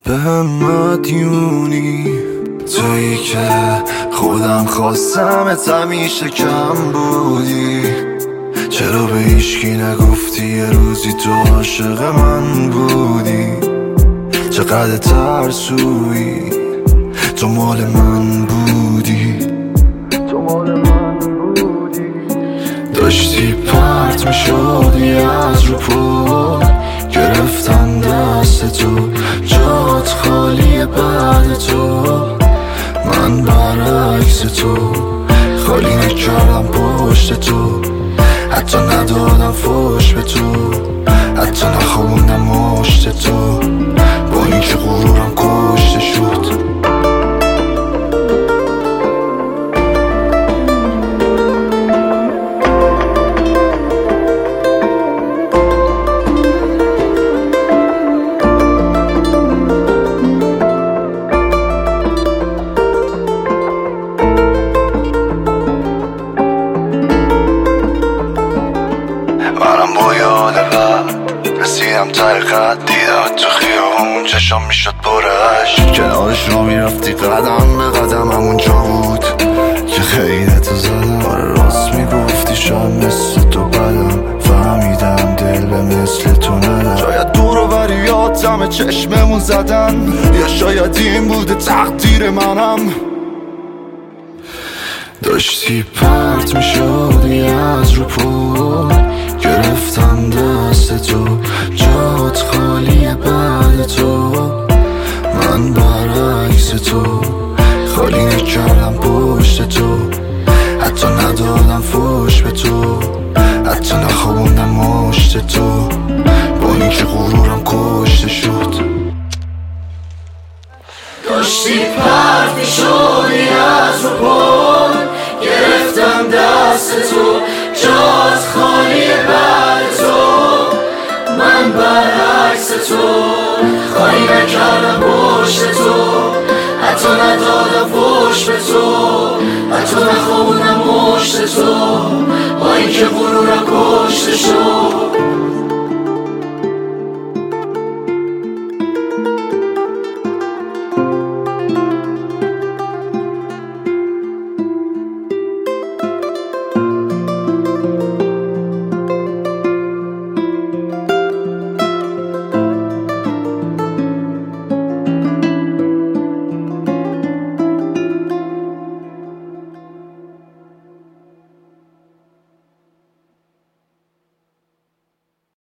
به هم مدیونی تویی که خودم خواستمت همیشه کم بودی. چرا به هیچکی نگفتی یه روزی تو عاشق من بودی؟ چقدر ترسویی تو مال من بودی. داشتی پرت میشدی از رو پل، گرفتم دست تو، جات خالیه بعد تو. من برعکس تو خالی نکردم پشت تو، حتی ندادم فوش به تو، حتی نخوابوندم مشت تو، با اینکه غرورم کشته شد. منم با یادم رسیدم ته خط، دیدم تو خیابون چشام میشد پرش، کنارش رو میرفتی قدم به قدم، همونجا بود که خیلی تو زدم. آره راست میگفتی شاید مثل تو بدم، فهمیدم دل به مثل تو ندم. شاید دور و بریات همه چشممون زدن، یا شاید این بوده تقدیر منم. داشتی پرت میشدی از رو پل، گرفتم دست تو، جات خالیه بعد تو. من برعکس تو خالی نکردم پشت تو، حتی ندادم فوش به تو، حتی نخوابوندم مشت تو، با اینکه غرورم کشته شد. داشتی پرت میشدی از رو پل، گرفتم دست تو، جات خالیه بعد تو. من برعکس تو خالی نکردم پشت تو، حتی ندادم فوش به تو، حتی نخوابوندم مشت تو، با اینکه غرورم کشته شد.